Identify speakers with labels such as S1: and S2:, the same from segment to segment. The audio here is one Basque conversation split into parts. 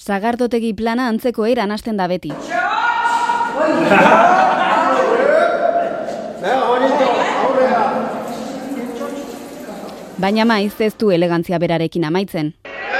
S1: Sagardotegi plana antzeko eran hasten da beti. Baina maiz ez du elegantzia berarekin amaitzen.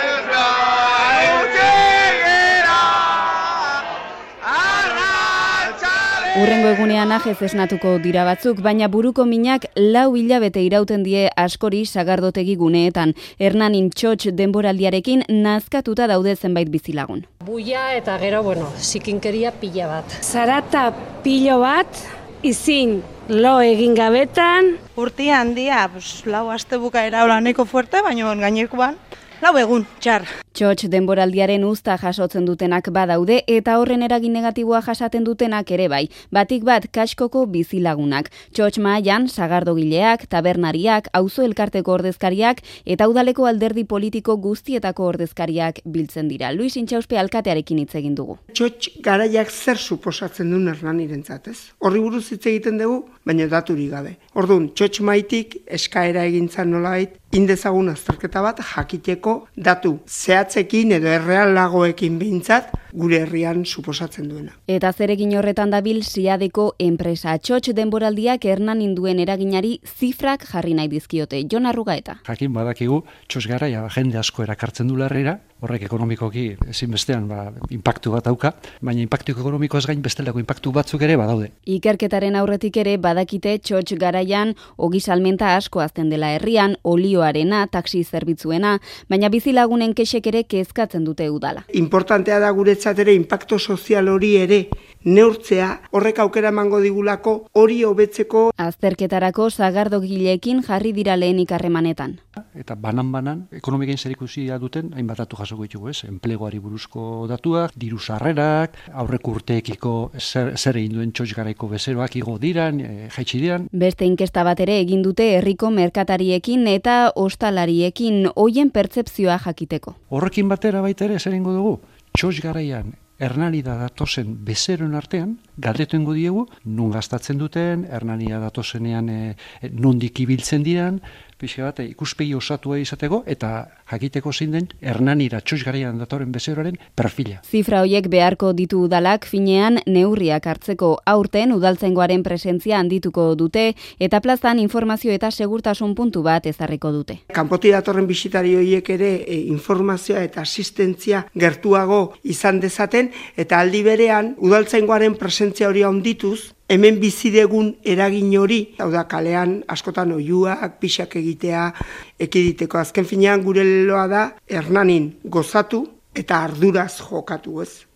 S1: Urrengo egunean ajez esnatuko dira batzuk, baina buruko minak 4 hilabete irauten die askori sagardotegi guneetan. Hernanin txotx denboraldiarekin nazkatuta daude zenbait bizilagun.
S2: Buia eta gero, zikinkeria pila bat.
S3: Zarata pilo bat, izin lo egin gabetan.
S4: Urtia handia, 4 aste bukaera nahiko fuerte, baina gainekoan 4 egun, txar.
S1: Txotx denboraldiaren uzta jasotzen dutenak badaude eta horren eragin negatiboa jasaten dutenak ere bai. Batik bat kaskoko bizilagunak. Txotx mahaian sagardogileak, tabernariak, auzo elkarteko ordezkariak eta udaleko alderdi politiko guztietako ordezkariak biltzen dira. Luis Intxauspe alkatearekin hitz egin dugu.
S5: Txotx garaiak zer suposatzen duen Hernanirentzat, ez? Horri buruz hitz egiten dugu, baina daturik gabe. Orduan, txotx maitik eskaera egintzan nolabait indezagun azterketa bat jakiteko datu zehatzekin edo errealagoekin behintzat gure herrian suposatzen duena.
S1: Eta zeregin horretan dabil Siadeko enpresa. Txotx denboraldiak Hernanin duen eraginari zifrak jarri nahi dizkiote. Jon Arrugaeta.
S6: Jakin badakigu txotx garaia jende asko erakartzen du larrera, horrek ekonomikoki ezinbestean inpaktu bat dauka, baina inpaktu ekonomikoaz gain bestelako inpaktu batzuk ere badaude.
S1: Ikerketaren aurretik ere badakite txotx garaian ogi salmenta asko azten dela herrian, olioarena, taxi zerbitzuena, baina bizilagunen kexek ere kezkatzen dute udala.
S5: Importantea da guretzat ere inpaktu sozial hori ere neurtzea, horrek aukera emango digulako hori hobetzeko.
S1: Azterketarako sagardogileekin jarri dira lehenik harremanetan.
S6: Eta banan ekonomikein zerikusia duten hainbat datu jasoko ditugu, ez? Enpleguari buruzko datuak, diru sarrerak, aurreko urteekiko zer egin duen txotx garaiko bezeroak igo diran, jaitsi diran.
S1: Beste inkesta bat ere egin dute herriko merkatariekin eta ostalariekin hoien pertzepzioa jakiteko.
S6: Horrekin batera baita ere zer egingo dugu? Txotx garaian Hernanira datozen bezeroen artean, galdetuengo diegu, nun gastatzen duten, Hernanira datozenean nondik ibiltzen diran, pixka bat ikuspegi osatua izateko, eta jakiteko zein den Hernanira txotx garaian datoren bezeroaren perfila.
S1: Zifra horiek beharko ditu udalak finean neurriak hartzeko. Aurten udaltzaingoaren presentzia handituko dute eta plazan informazio eta segurtasun puntu bat ezarriko dute.
S5: Kanpotik datorren bisitari horiek ere informazioa eta asistentzia gertuago izan dezaten, eta aldi berean udaltzaingoaren presentzia hori handituz, hemen bizidegun eragin hori, hau da kalean askotan oihuak, pixak egitea, ekiditeko. Azken finean gure leloa da Hernanin gozatu eta arduraz jokatu, ez?